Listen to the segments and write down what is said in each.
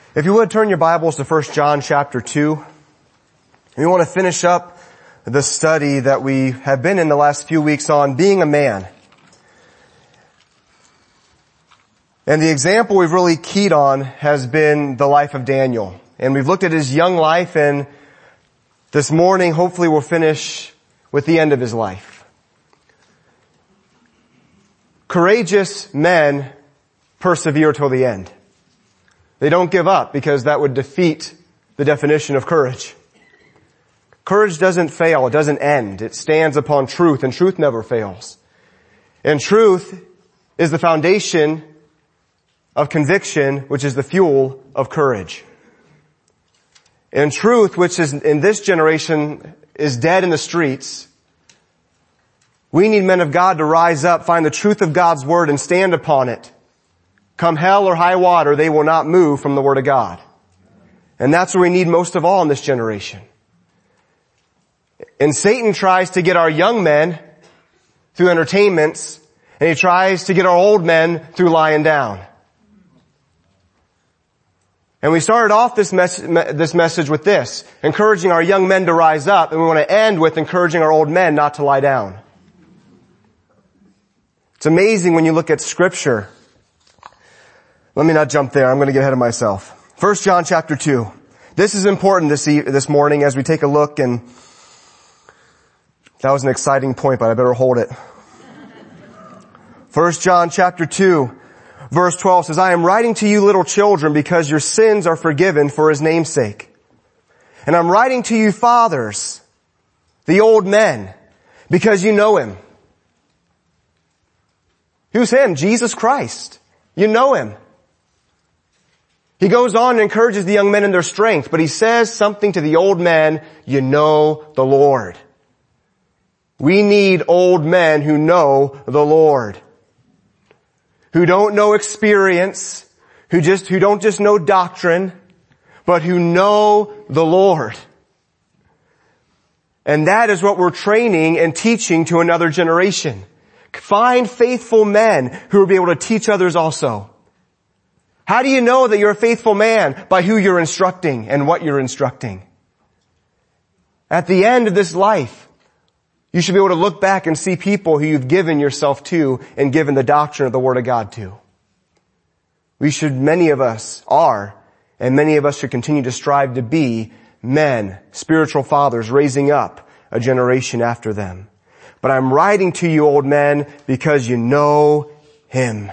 If you would turn your Bibles to 1 John chapter 2. We want to finish up the study that we have been in the last few weeks on being a man. And the example we've really keyed on has been the life of Daniel. And we've looked at his young life, and this morning hopefully we'll finish with the end of his life. Courageous men persevere till the end. They don't give up because that would defeat the definition of courage. Courage doesn't fail. It doesn't end. It stands upon truth, and truth never fails. And truth is the foundation of conviction, which is the fuel of courage. And truth, which is in this generation is dead in the streets, we need men of God to rise up, find the truth of God's word, and stand upon it. Come hell or high water, they will not move from the word of God. And that's what we need most of all in this generation. And Satan tries to get our young men through entertainments, and he tries to get our old men through lying down. And we started off this message with this, encouraging our young men to rise up, and we want to end with encouraging our old men not to lie down. It's amazing when you look at Scripture. Let me not jump there. I'm going to get ahead of myself. 1 John chapter 2. This is important this morning as we take a look, and that was an exciting point, but I better hold it. 1 John chapter 2, verse 12 says, I am writing to you little children because your sins are forgiven for his name's sake. And I'm writing to you fathers, the old men, because you know him. Who's him? Jesus Christ. You know him. He goes on and encourages the young men in their strength, but he says something to the old men, you know the Lord. We need old men who know the Lord. Who don't know experience, who don't just know doctrine, but who know the Lord. And that is what we're training and teaching to another generation. Find faithful men who will be able to teach others also. How do you know that you're a faithful man? By who you're instructing and what you're instructing. At the end of this life, you should be able to look back and see people who you've given yourself to and given the doctrine of the Word of God to. Many of us are, and many of us should continue to strive to be men, spiritual fathers, raising up a generation after them. But I'm writing to you, old men, because you know him.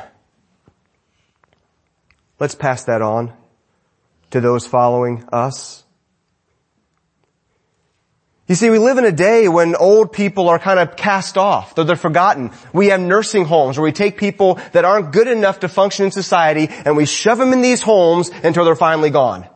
Let's pass that on to those following us. You see, we live in a day when old people are kind of cast off, though they're forgotten. We have nursing homes where we take people that aren't good enough to function in society and we shove them in these homes until they're finally gone.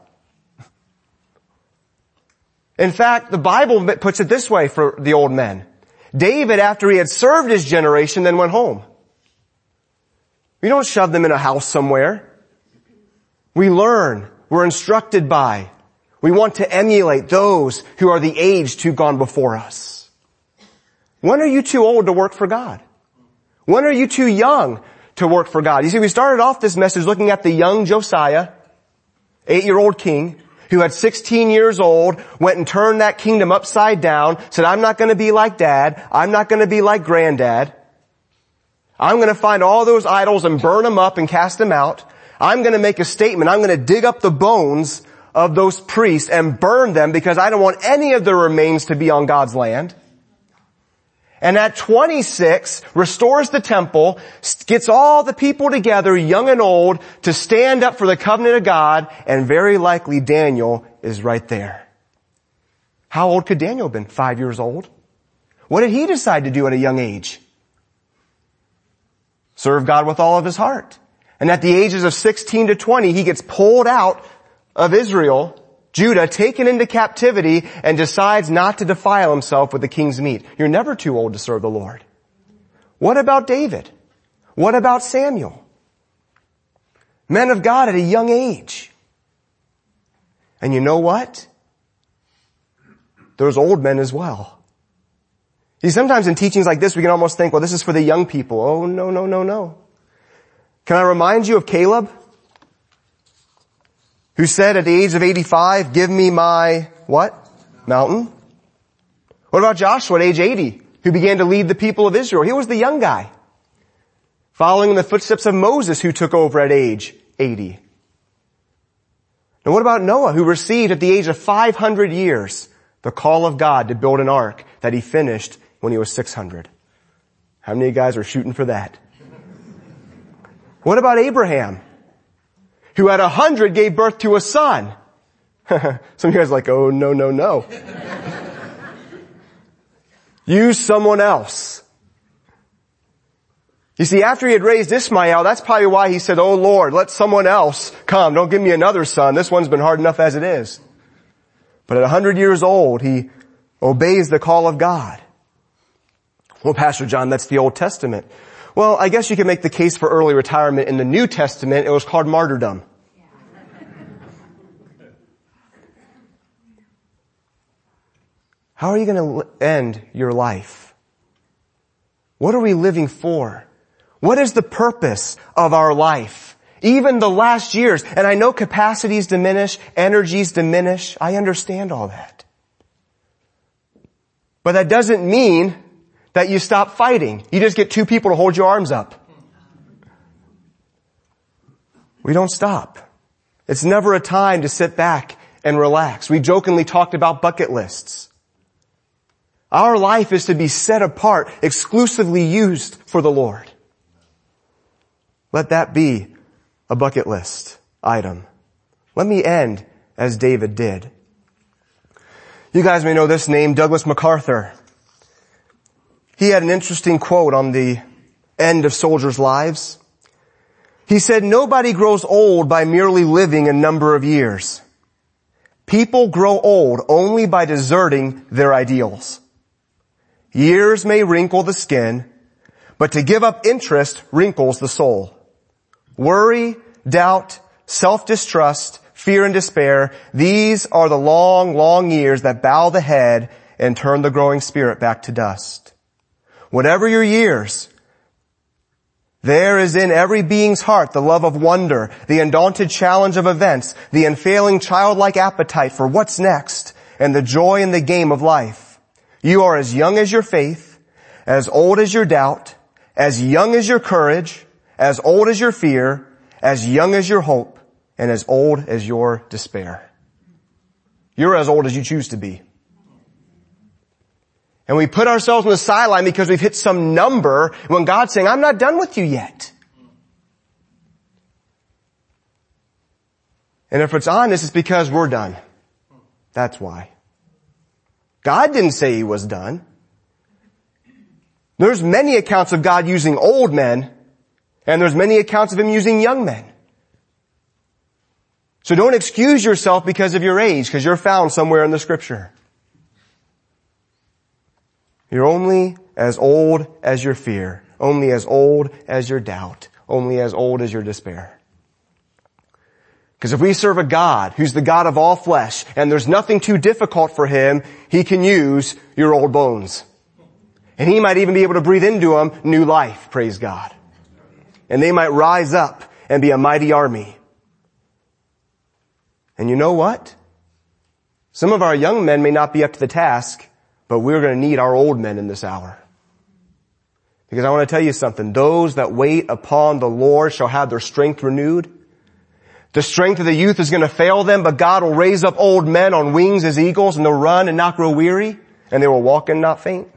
In fact, the Bible puts it this way for the old men. David, after he had served his generation, then went home. We don't shove them in a house somewhere. We learn. We're instructed by. We want to emulate those who are the aged who've gone before us. When are you too old to work for God? When are you too young to work for God? You see, we started off this message looking at the young Josiah, 8-year-old king, who at 16 years old went and turned that kingdom upside down, said, I'm not going to be like dad. I'm not going to be like granddad. I'm going to find all those idols and burn them up and cast them out. I'm going to make a statement. I'm going to dig up the bones of those priests and burn them because I don't want any of their remains to be on God's land. And at 26, restores the temple, gets all the people together, young and old, to stand up for the covenant of God, and very likely Daniel is right there. How old could Daniel have been? 5 years old? What did he decide to do at a young age? Serve God with all of his heart. And at the ages of 16 to 20, he gets pulled out of Israel, Judah, taken into captivity, and decides not to defile himself with the king's meat. You're never too old to serve the Lord. What about David? What about Samuel? Men of God at a young age. And you know what? There's old men as well. See, sometimes in teachings like this, we can almost think, well, this is for the young people. Oh, no. Can I remind you of Caleb? who said at the age of 85, give me my, what? Mountain. What about Joshua at age 80, who began to lead the people of Israel? He was the young guy, following in the footsteps of Moses, who took over at age 80. And what about Noah, who received at the age of 500 years the call of God to build an ark that he finished when he was 600? How many of you guys are shooting for that? What about Abraham, who at 100 gave birth to a son? Some of you guys are like, oh, no, no, no. Use someone else. You see, after he had raised Ishmael, that's probably why he said, oh Lord, let someone else come. Don't give me another son. This one's been hard enough as it is. But at 100 years old, he obeys the call of God. Well, Pastor John, that's the Old Testament. Well, I guess you could make the case for early retirement in the New Testament. It was called martyrdom. How are you going to end your life? What are we living for? What is the purpose of our life? Even the last years. And I know capacities diminish, energies diminish. I understand all that. But that doesn't mean that you stop fighting. You just get two people to hold your arms up. We don't stop. It's never a time to sit back and relax. We jokingly talked about bucket lists. Our life is to be set apart, exclusively used for the Lord. Let that be a bucket list item. Let me end as David did. You guys may know this name, Douglas MacArthur. He had an interesting quote on the end of soldiers' lives. He said, nobody grows old by merely living a number of years. People grow old only by deserting their ideals. Years may wrinkle the skin, but to give up interest wrinkles the soul. Worry, doubt, self-distrust, fear and despair, these are the long, long years that bow the head and turn the growing spirit back to dust. Whatever your years, there is in every being's heart the love of wonder, the undaunted challenge of events, the unfailing childlike appetite for what's next, and the joy in the game of life. You are as young as your faith, as old as your doubt, as young as your courage, as old as your fear, as young as your hope, and as old as your despair. You're as old as you choose to be. And we put ourselves on the sideline because we've hit some number when God's saying, I'm not done with you yet. And if it's honest, it's because we're done. That's why. God didn't say he was done. There's many accounts of God using old men, and there's many accounts of him using young men. So don't excuse yourself because of your age, because you're found somewhere in the scripture. You're only as old as your fear, only as old as your doubt, only as old as your despair. Because if we serve a God who's the God of all flesh, and there's nothing too difficult for him, he can use your old bones. And he might even be able to breathe into them new life, praise God. And they might rise up and be a mighty army. And you know what? Some of our young men may not be up to the task, but we're going to need our old men in this hour. Because I want to tell you something. Those that wait upon the Lord shall have their strength renewed. The strength of the youth is going to fail them, but God will raise up old men on wings as eagles, and they'll run and not grow weary, and they will walk and not faint.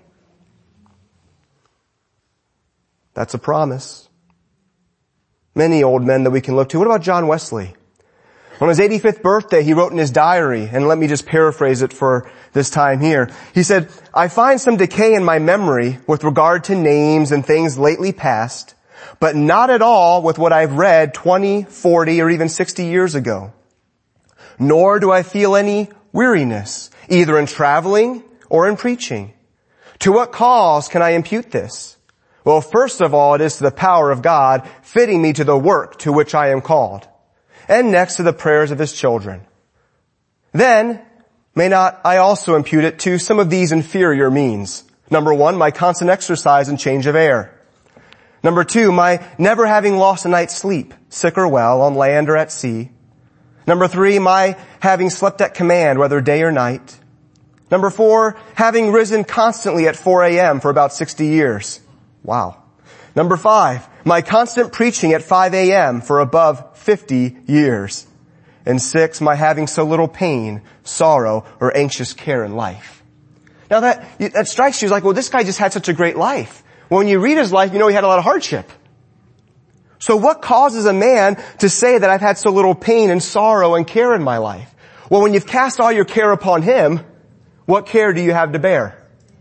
That's a promise. Many old men that we can look to. What about John Wesley? On his 85th birthday, he wrote in his diary, and let me just paraphrase it for this time here. He said, I find some decay in my memory with regard to names and things lately past, but not at all with what I've read 20, 40, or even 60 years ago. Nor do I feel any weariness, either in traveling or in preaching. To what cause can I impute this? Well, first of all, it is to the power of God, fitting me to the work to which I am called. And next to the prayers of his children. Then, may not I also impute it to some of these inferior means? Number one, my constant exercise and change of air. Number two, my never having lost a night's sleep, sick or well, on land or at sea. Number 3, my having slept at command, whether day or night. Number 4, having risen constantly at 4 a.m. for about 60 years. Wow. Number 5, my constant preaching at 5 a.m. for above 50 years. And 6, my having so little pain, sorrow, or anxious care in life. Now that strikes you as like, well, this guy just had such a great life. Well, when you read his life, you know he had a lot of hardship. So what causes a man to say that I've had so little pain and sorrow and care in my life? Well, when you've cast all your care upon him, what care do you have to bear?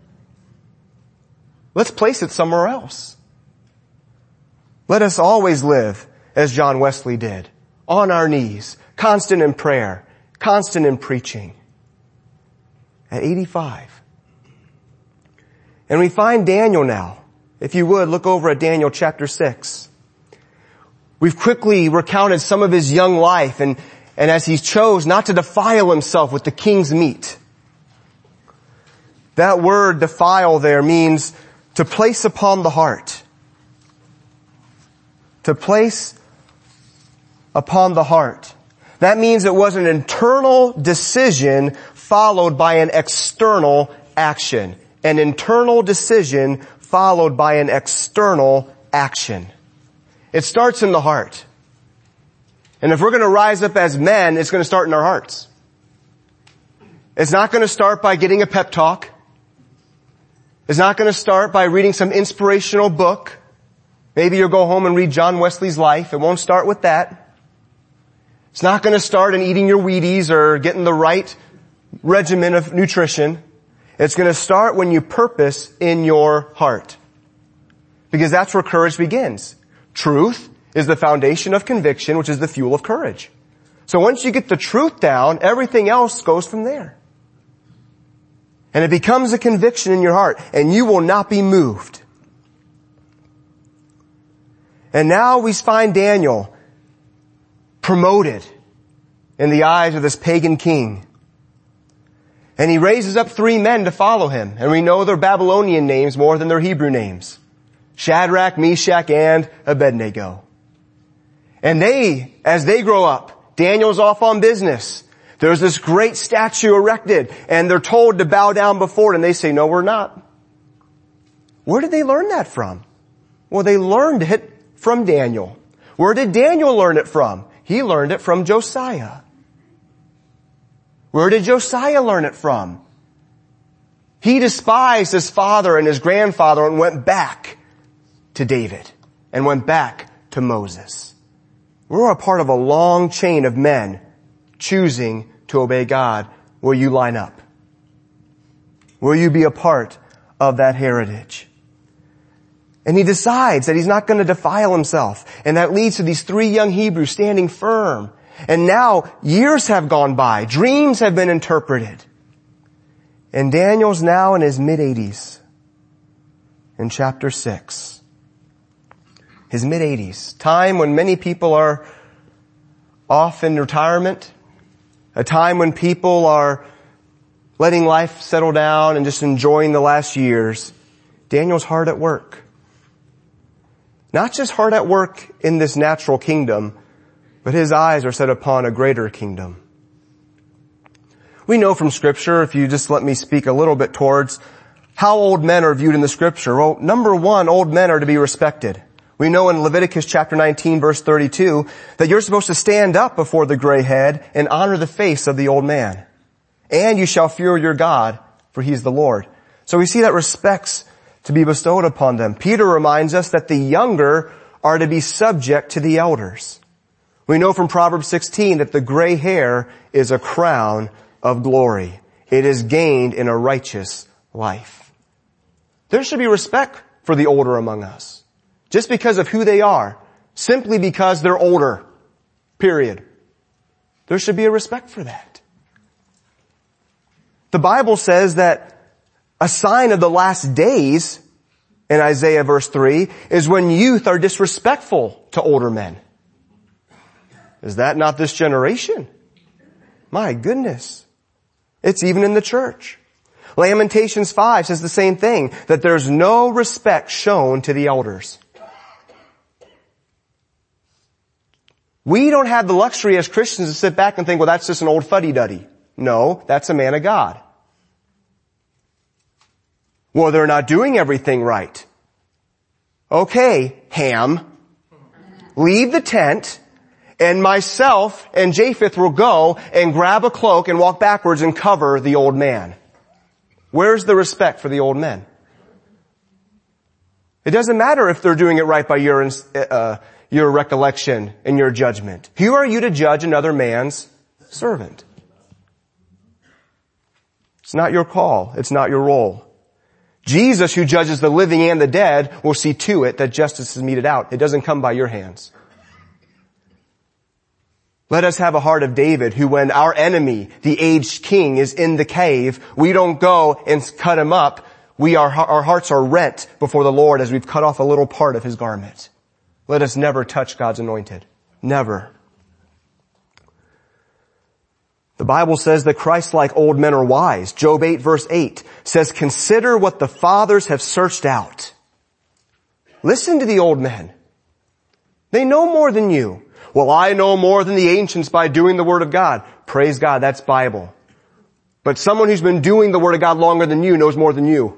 Let's place it somewhere else. Let us always live as John Wesley did, on our knees, constant in prayer, constant in preaching. At 85. And we find Daniel now. If you would, look over at Daniel chapter 6. We've quickly recounted some of his young life and as he chose not to defile himself with the king's meat. That word defile there means to place upon the heart. To place upon the heart. That means it was an internal decision followed by an external action. An internal decision followed by an external action. It starts in the heart. And if we're going to rise up as men, it's going to start in our hearts. It's not going to start by getting a pep talk. It's not going to start by reading some inspirational book. Maybe you'll go home and read John Wesley's life. It won't start with that. It's not going to start in eating your Wheaties or getting the right regimen of nutrition. It's going to start when you purpose in your heart. Because that's where courage begins. Truth is the foundation of conviction, which is the fuel of courage. So once you get the truth down, everything else goes from there. And it becomes a conviction in your heart, and you will not be moved. And now we find Daniel promoted in the eyes of this pagan king. And he raises up 3 men to follow him. And we know their Babylonian names more than their Hebrew names. Shadrach, Meshach, and Abednego. And as they grow up, Daniel's off on business. There's this great statue erected, and they're told to bow down before it, and they say, no, we're not. Where did they learn that from? Well, they learned it from Daniel. Where did Daniel learn it from? He learned it from Josiah. Where did Josiah learn it from? He despised his father and his grandfather and went back to David and went back to Moses. We're a part of a long chain of men choosing to obey God. Will you line up? Will you be a part of that heritage? And he decides that he's not going to defile himself. And that leads to these 3 young Hebrews standing firm. And now years have gone by. Dreams have been interpreted. And Daniel's now in his mid-80s. In chapter 6. His mid-80s. Time when many people are off in retirement. A time when people are letting life settle down and just enjoying the last years. Daniel's hard at work. Not just hard at work in this natural kingdom, but his eyes are set upon a greater kingdom. We know from Scripture, if you just let me speak a little bit towards how old men are viewed in the Scripture. Well, number 1, old men are to be respected. We know in Leviticus chapter 19 verse 32 that you're supposed to stand up before the gray head and honor the face of the old man. And you shall fear your God, for he is the Lord. So we see that respect's to be bestowed upon them. Peter reminds us that the younger are to be subject to the elders. We know from Proverbs 16 that the gray hair is a crown of glory. It is gained in a righteous life. There should be respect for the older among us. Just because of who they are. Simply because they're older. Period. There should be a respect for that. The Bible says that a sign of the last days, in Isaiah verse 3, is when youth are disrespectful to older men. Is that not this generation? My goodness. It's even in the church. Lamentations 5 says the same thing, that there's no respect shown to the elders. We don't have the luxury as Christians to sit back and think, well, that's just an old fuddy-duddy. No, that's a man of God. Well, they're not doing everything right. Okay, Ham, leave the tent, and myself and Japheth will go and grab a cloak and walk backwards and cover the old man. Where's the respect for the old men? It doesn't matter if they're doing it right by your recollection and your judgment. Who are you to judge another man's servant? It's not your call. It's not your role. Jesus, who judges the living and the dead, will see to it that justice is meted out. It doesn't come by your hands. Let us have a heart of David, who when our enemy, the aged king, is in the cave, we don't go and cut him up. Our hearts are rent before the Lord as we've cut off a little part of his garment. Let us never touch God's anointed. Never. The Bible says that Christ-like old men are wise. Job 8 verse 8 says, consider what the fathers have searched out. Listen to the old men. They know more than you. Well, I know more than the ancients by doing the Word of God. Praise God, that's Bible. But someone who's been doing the Word of God longer than you knows more than you.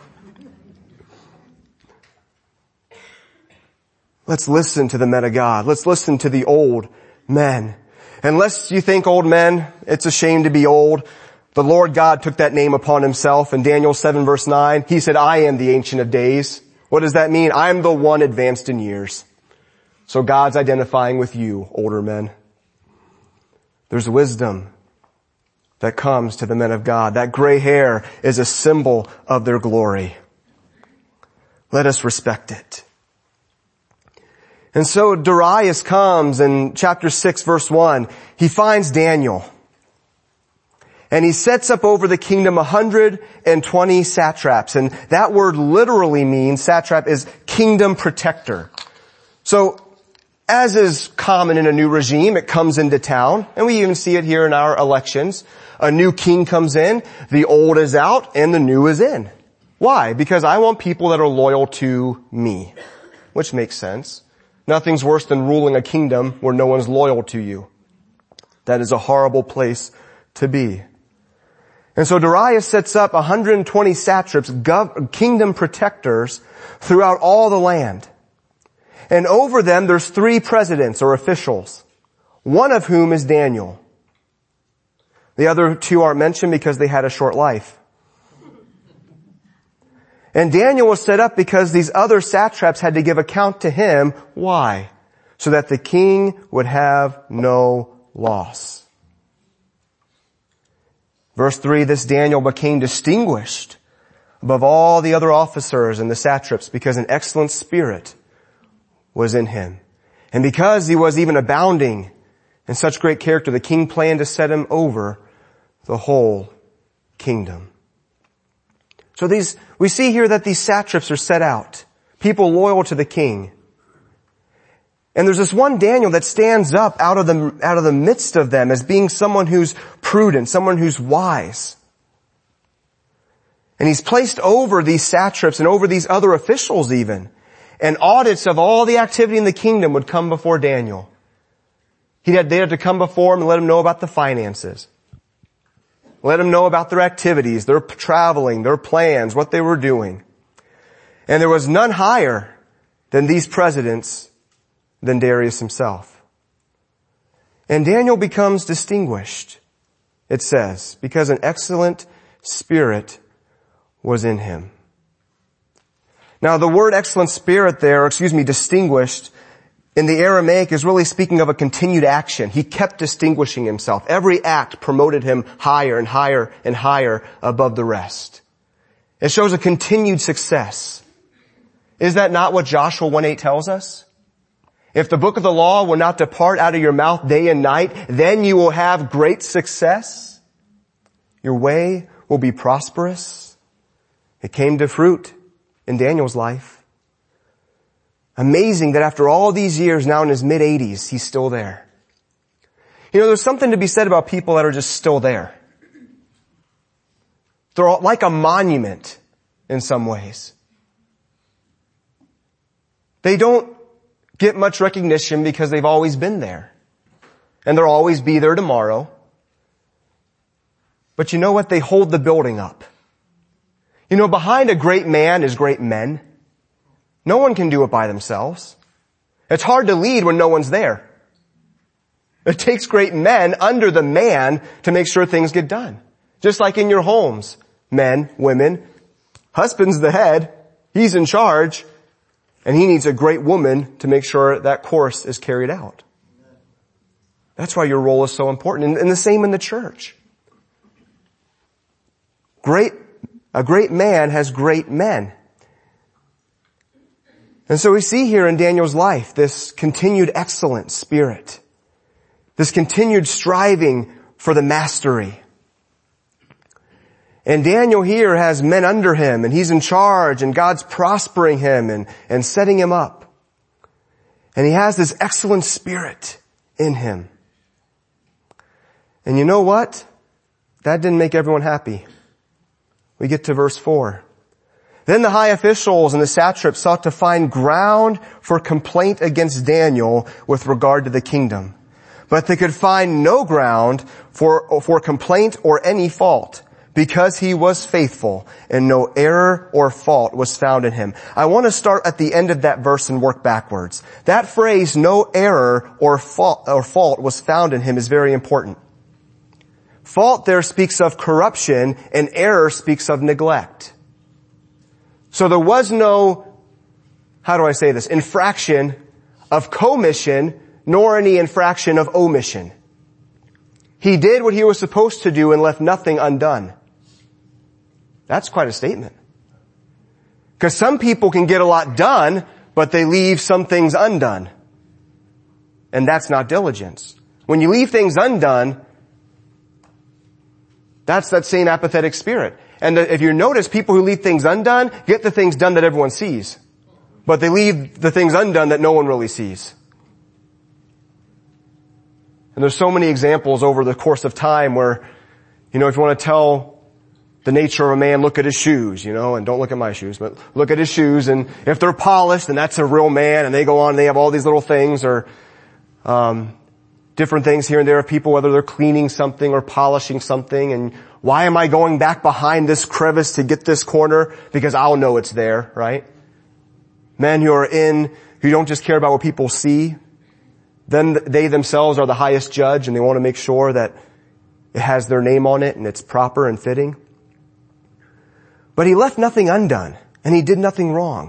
Let's listen to the men of God. Let's listen to the old men. Unless you think old men, it's a shame to be old. The Lord God took that name upon himself in Daniel 7 verse 9. He said, I am the Ancient of Days. What does that mean? I'm the one advanced in years. So God's identifying with you, older men. There's wisdom that comes to the men of God. That gray hair is a symbol of their glory. Let us respect it. And so Darius comes in chapter 6 verse 1. He finds Daniel. And he sets up over the kingdom 120 satraps. And that word literally means, satrap is kingdom protector. So, as is common in a new regime, it comes into town. And we even see it here in our elections. A new king comes in, the old is out, and the new is in. Why? Because I want people that are loyal to me. Which makes sense. Nothing's worse than ruling a kingdom where no one's loyal to you. That is a horrible place to be. And so Darius sets up 120 satraps, kingdom protectors throughout all the land. And over them there's 3 presidents or officials, one of whom is Daniel. The other 2 aren't mentioned because they had a short life. And Daniel was set up because these other satraps had to give account to him. Why? So that the king would have no loss. Verse 3, this Daniel became distinguished above all the other officers and the satraps because an excellent spirit was in him. And because he was even abounding in such great character, the king planned to set him over the whole kingdom. So we see here that these satraps are set out, people loyal to the king. And there's this one Daniel that stands up out of the midst of them as being someone who's prudent, someone who's wise. And he's placed over these satraps and over these other officials even. And audits of all the activity in the kingdom would come before Daniel. They had to come before him and let him know about the finances. Let him know about their activities, their traveling, their plans, what they were doing. And there was none higher than these presidents than Darius himself. And Daniel becomes distinguished, it says, because an excellent spirit was in him. Now the word excellent spirit there, distinguished, in the Aramaic is really speaking of a continued action. He kept distinguishing himself. Every act promoted him higher and higher and higher above the rest. It shows a continued success. Is that not what Joshua 1:8 tells us? If the book of the law will not depart out of your mouth day and night, then you will have great success. Your way will be prosperous. It came to fruit in Daniel's life. Amazing that after all these years, now in his mid-80s, he's still there. You know, there's something to be said about people that are just still there. They're like a monument in some ways. They don't get much recognition because they've always been there. and they'll always be there tomorrow. But you know what? They hold the building up. You know, behind a great man is great men. No one can do it by themselves. It's hard to lead when no one's there. It takes great men under the man to make sure things get done. Just like in your homes, men, women, husband's the head, he's in charge, and he needs a great woman to make sure that course is carried out. That's why your role is so important. And the same in the church. A great man has great men. And so we see here in Daniel's life this continued excellent spirit, this continued striving for the mastery. And Daniel here has men under him, and he's in charge, and God's prospering him and setting him up. And he has this excellent spirit in him. And you know what? That didn't make everyone happy. We get to verse 4. Then the high officials and the satraps sought to find ground for complaint against Daniel with regard to the kingdom. But they could find no ground for complaint or any fault, because he was faithful and no error or fault was found in him. I want to start at the end of that verse and work backwards. That phrase, no error or fault was found in him, is very important. Fault there speaks of corruption, and error speaks of neglect. So there was no, how do I say this, infraction of commission, nor any infraction of omission. He did what he was supposed to do and left nothing undone. That's quite a statement. Because some people can get a lot done, but they leave some things undone. And that's not diligence. When you leave things undone, that's that same apathetic spirit. And if you notice, people who leave things undone get the things done that everyone sees. But they leave the things undone that no one really sees. And there's so many examples over the course of time where, if you want to tell the nature of a man, look at his shoes, and don't look at my shoes, but look at his shoes, and if they're polished, then that's a real man, and they go on and they have all these little things, or different things here and there of people, whether they're cleaning something or polishing something, and why am I going back behind this crevice to get this corner? Because I'll know it's there, right? Men who don't just care about what people see, then they themselves are the highest judge, and they want to make sure that it has their name on it and it's proper and fitting. But he left nothing undone, and he did nothing wrong.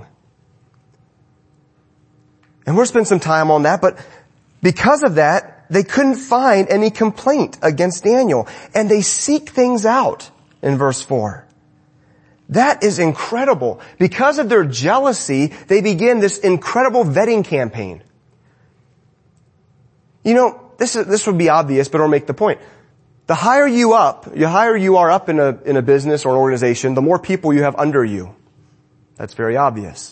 And we'll spend some time on that, but because of that, they couldn't find any complaint against Daniel. And they seek things out in verse 4. That is incredible. Because of their jealousy, they begin this incredible vetting campaign. This would be obvious, but it'll make the point. The higher you are up in a business or an organization, the more people you have under you. That's very obvious.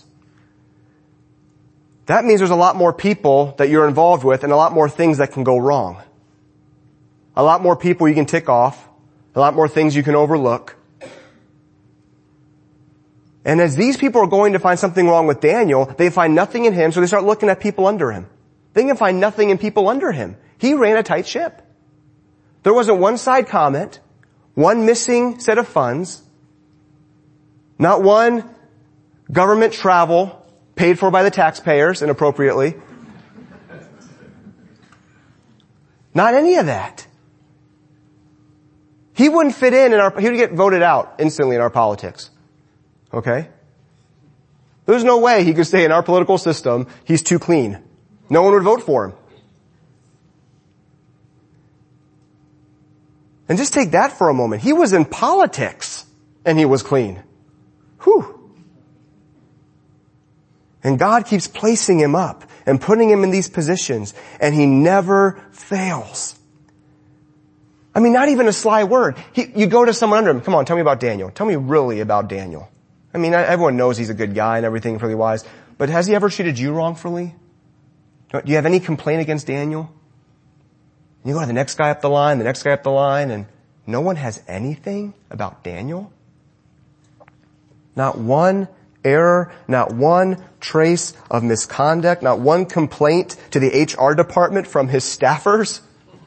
That means there's a lot more people that you're involved with and a lot more things that can go wrong. A lot more people you can tick off. A lot more things you can overlook. And as these people are going to find something wrong with Daniel, they find nothing in him, so they start looking at people under him. They can find nothing in people under him. He ran a tight ship. There wasn't one side comment, one missing set of funds, not one government travel paid for by the taxpayers inappropriately. Not any of that. He wouldn't fit in he would get voted out instantly in our politics. Okay? There's no way he could stay in our political system. He's too clean. No one would vote for him. And just take that for a moment. He was in politics and he was clean. Whew. And God keeps placing him up and putting him in these positions, and he never fails. I mean, not even a sly word. You go to someone under him, come on, tell me about Daniel. Tell me really about Daniel. I mean, everyone knows he's a good guy and everything, really wise, but has he ever treated you wrongfully? Do you have any complaint against Daniel? You go to the next guy up the line, and no one has anything about Daniel? Not one error, not one trace of misconduct, not one complaint to the HR department from his staffers.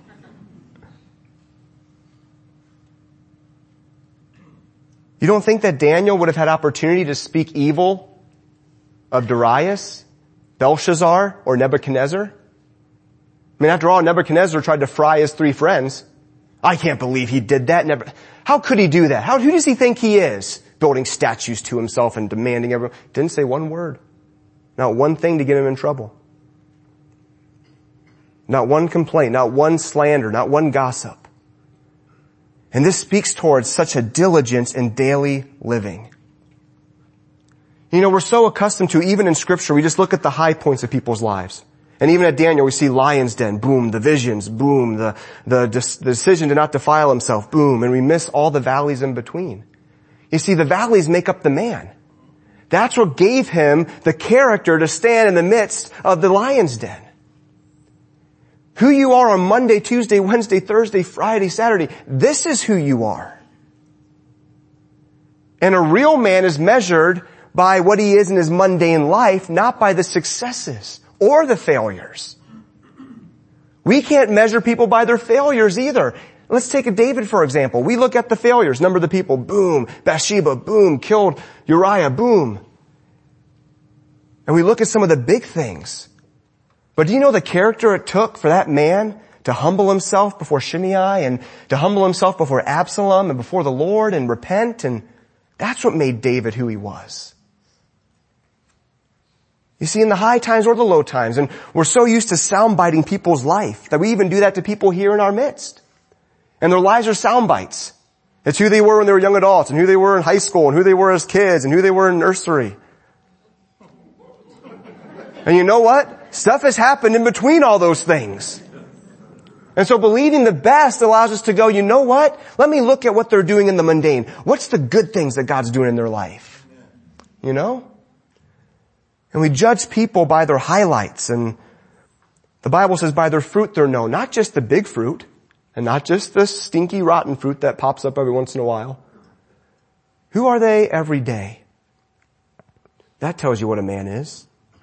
You don't think that Daniel would have had opportunity to speak evil of Darius, Belshazzar, or Nebuchadnezzar? I mean, after all, Nebuchadnezzar tried to fry his 3 friends. I can't believe he did that. How could he do that? Who does he think he is? Building statues to himself and demanding everyone. Didn't say one word. Not one thing to get him in trouble. Not one complaint, not one slander, not one gossip. And this speaks towards such a diligence in daily living. You know, we're so accustomed to, even in Scripture, we just look at the high points of people's lives. And even at Daniel, we see lion's den, boom, the visions, boom, the decision to not defile himself, boom, and we miss all the valleys in between. You see, the valleys make up the man. That's what gave him the character to stand in the midst of the lion's den. Who you are on Monday, Tuesday, Wednesday, Thursday, Friday, Saturday, this is who you are. And a real man is measured by what he is in his mundane life, not by the successes or the failures. We can't measure people by their failures either. Let's take David, for example. We look at the failures, number of the people, boom, Bathsheba, boom, killed Uriah, boom. And we look at some of the big things. But do you know the character it took for that man to humble himself before Shimei and to humble himself before Absalom and before the Lord and repent? And that's what made David who he was. You see, in the high times or the low times, and we're so used to soundbiting people's life that we even do that to people here in our midst. And their lives are sound bites. It's who they were when they were young adults, and who they were in high school, and who they were as kids, and who they were in nursery. And you know what? Stuff has happened in between all those things. And so believing the best allows us to go, you know what? Let me look at what they're doing in the mundane. What's the good things that God's doing in their life? You know? And we judge people by their highlights, and the Bible says by their fruit they're known. Not just the big fruit, and not just the stinky rotten fruit that pops up every once in a while. Who are they every day? That tells you what a man is.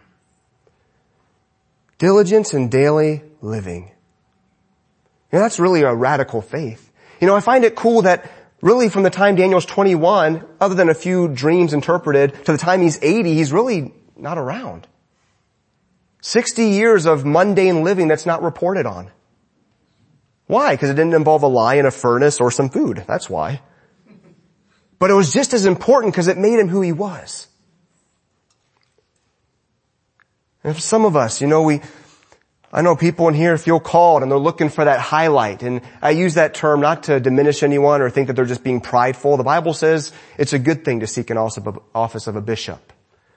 Diligence in daily living. You know, that's really a radical faith. You know, I find it cool that really from the time Daniel's 21, other than a few dreams interpreted, to the time he's 80, he's really not around. 60 years of mundane living that's not reported on. Why? Because it didn't involve a lion, a furnace, or some food. That's why. But it was just as important because it made him who he was. And for some of us, you know, I know people in here feel called and they're looking for that highlight. And I use that term not to diminish anyone or think that they're just being prideful. The Bible says it's a good thing to seek an office of a bishop.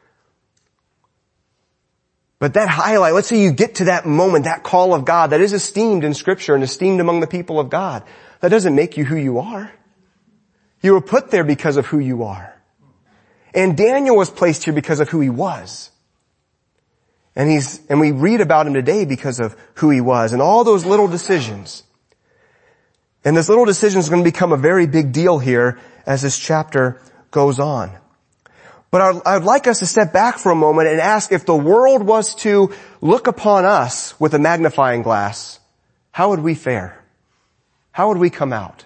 But that highlight, let's say you get to that moment, that call of God that is esteemed in Scripture and esteemed among the people of God. That doesn't make you who you are. You were put there because of who you are. And Daniel was placed here because of who he was. And we read about him today because of who he was and all those little decisions. And this little decision is going to become a very big deal here as this chapter goes on. But I would like us to step back for a moment and ask, if the world was to look upon us with a magnifying glass, how would we fare? How would we come out?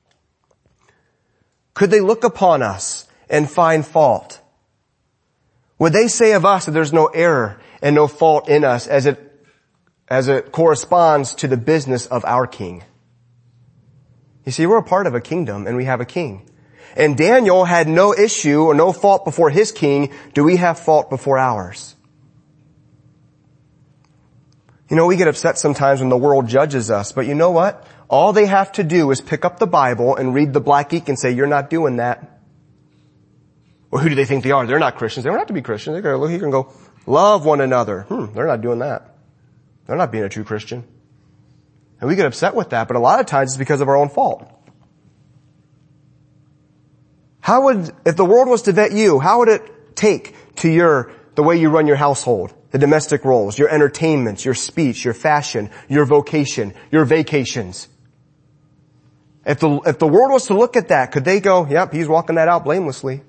Could they look upon us and find fault? Would they say of us that there's no error and no fault in us as it corresponds to the business of our king? You see, we're a part of a kingdom and we have a king. And Daniel had no issue or no fault before his king. Do we have fault before ours? You know, we get upset sometimes when the world judges us, but you know what? All they have to do is pick up the Bible and read the black ink and say, you're not doing that. Well, who do they think they are? They're not Christians. They don't have to be Christians. They gotta look here and go, love one another. They're not doing that. They're not being a true Christian. And we get upset with that, but a lot of times it's because of our own fault. If the world was to vet you, how would it take to the way you run your household, the domestic roles, your entertainments, your speech, your fashion, your vocation, your vacations? If the world was to look at that, could they go, yep, he's walking that out blamelessly?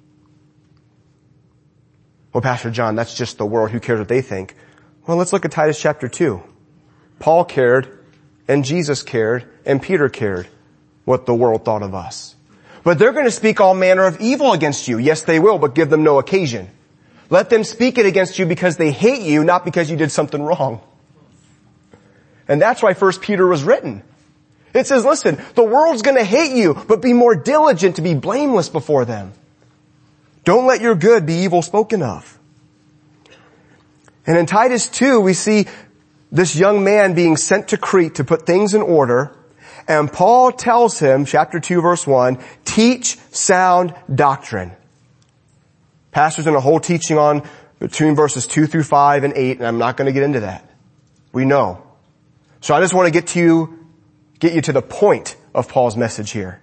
Well, Pastor John, that's just the world. Who cares what they think? Well, let's look at Titus chapter 2. Paul cared, and Jesus cared, and Peter cared what the world thought of us. But they're going to speak all manner of evil against you. Yes, they will, but give them no occasion. Let them speak it against you because they hate you, not because you did something wrong. And that's why 1 Peter was written. It says, listen, the world's going to hate you, but be more diligent to be blameless before them. Don't let your good be evil spoken of. And in Titus 2, we see this young man being sent to Crete to put things in order. And Paul tells him, chapter 2, verse 1, teach sound doctrine. Pastor's in a whole teaching on between verses 2 through 5 and 8, and I'm not going to get into that. We know. So I just want to get you to the point of Paul's message here.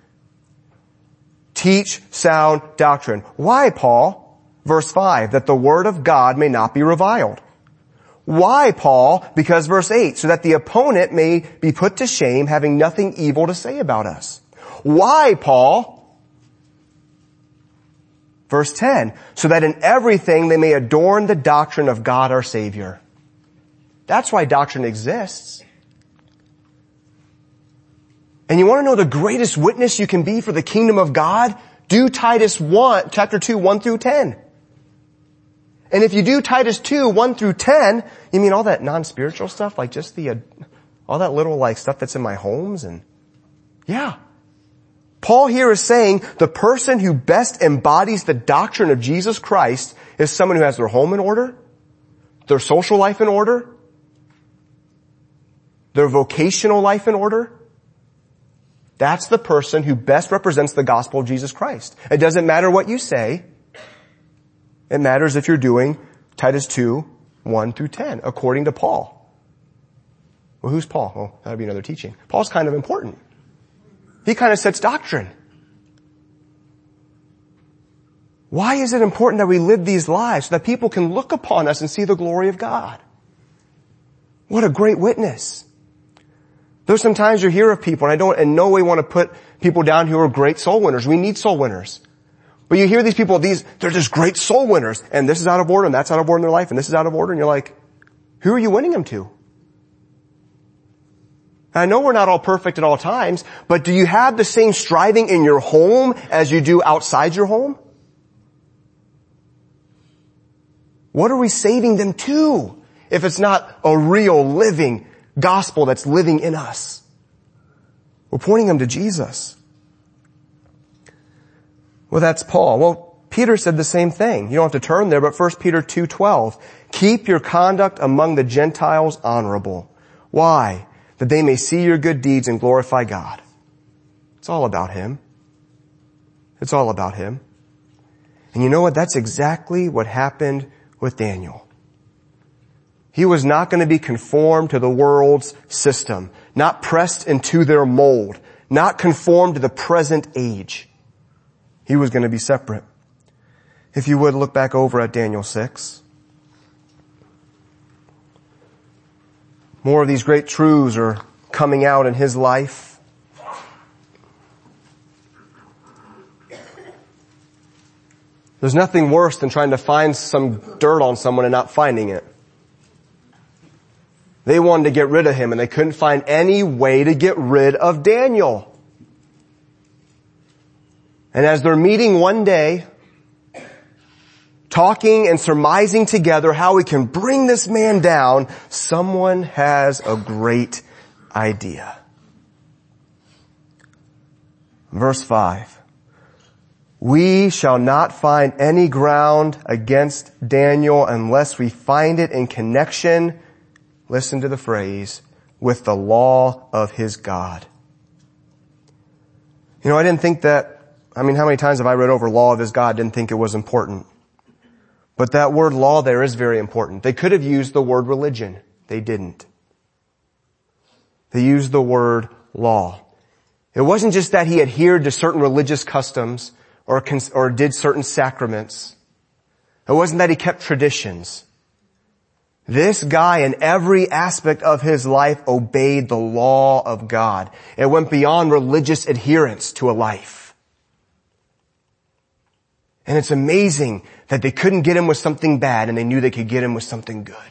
Teach sound doctrine. Why, Paul? Verse 5, that the word of God may not be reviled. Why, Paul? Because verse 8, so that the opponent may be put to shame, having nothing evil to say about us. Why, Paul? Verse 10, so that in everything they may adorn the doctrine of God our Savior. That's why doctrine exists. And you want to know the greatest witness you can be for the kingdom of God? Do Titus 1, chapter 2, 1 through 10. And if you do Titus 2, 1 through 10, you mean all that non-spiritual stuff, like just all that little like stuff that's in my homes and, yeah. Paul here is saying the person who best embodies the doctrine of Jesus Christ is someone who has their home in order, their social life in order, their vocational life in order. That's the person who best represents the gospel of Jesus Christ. It doesn't matter what you say. It matters if you're doing Titus 2, 1 through 10, according to Paul. Well, who's Paul? Well, that'd be another teaching. Paul's kind of important. He kind of sets doctrine. Why is it important that we live these lives so that people can look upon us and see the glory of God? What a great witness. There's some times you hear of people, and I don't in no way want to put people down who are great soul winners. We need soul winners. But you hear these people, they're just great soul winners, and this is out of order, and that's out of order in their life, and this is out of order, and you're like, who are you winning them to? I know we're not all perfect at all times, but do you have the same striving in your home as you do outside your home? What are we saving them to if it's not a real living gospel that's living in us? We're pointing them to Jesus. Well, that's Paul. Well, Peter said the same thing. You don't have to turn there, but 1 Peter 2:12. Keep your conduct among the Gentiles honorable. Why? That they may see your good deeds and glorify God. It's all about Him. It's all about Him. And you know what? That's exactly what happened with Daniel. He was not going to be conformed to the world's system, not pressed into their mold, not conformed to the present age. He was going to be separate. If you would look back over at Daniel 6. More of these great truths are coming out in his life. There's nothing worse than trying to find some dirt on someone and not finding it. They wanted to get rid of him and they couldn't find any way to get rid of Daniel. And as they're meeting one day, talking and surmising together how we can bring this man down, someone has a great idea. Verse 5. We shall not find any ground against Daniel unless we find it in connection, listen to the phrase, with the law of his God. You know, I didn't think that, how many times have I read over law of his God, didn't think it was important. But that word law there is very important. They could have used the word religion. They didn't. They used the word law. It wasn't just that he adhered to certain religious customs or did certain sacraments. It wasn't that he kept traditions. This guy in every aspect of his life obeyed the law of God. It went beyond religious adherence to a life. And it's amazing that they couldn't get him with something bad and they knew they could get him with something good.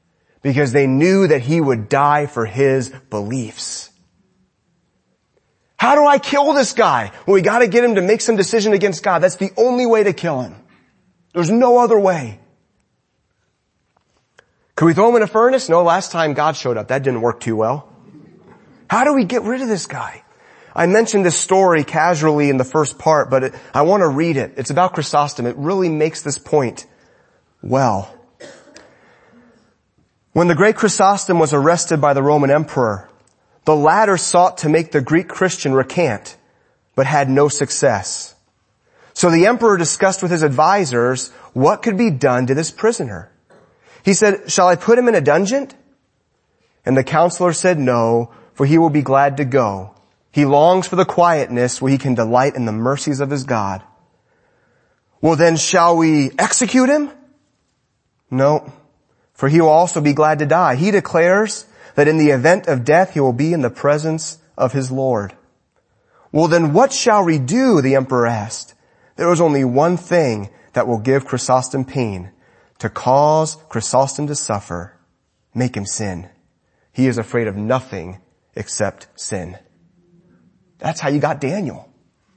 Because they knew that he would die for his beliefs. How do I kill this guy? Well, we gotta get him to make some decision against God. That's the only way to kill him. There's no other way. Could we throw him in a furnace? No, last time God showed up, that didn't work too well. How do we get rid of this guy? I mentioned this story casually in the first part, but I want to read it. It's about Chrysostom. It really makes this point well. When the great Chrysostom was arrested by the Roman emperor, the latter sought to make the Greek Christian recant, but had no success. So the emperor discussed with his advisors what could be done to this prisoner. He said, "Shall I put him in a dungeon?" And the counselor said, "No, for he will be glad to go. He longs for the quietness where he can delight in the mercies of his God." "Well then, shall we execute him?" "No, for he will also be glad to die. He declares that in the event of death he will be in the presence of his Lord." "Well then, what shall we do?" the emperor asked. There was only one thing that will give Chrysostom pain, to cause Chrysostom to suffer, make him sin. He is afraid of nothing except sin. That's how you got Daniel.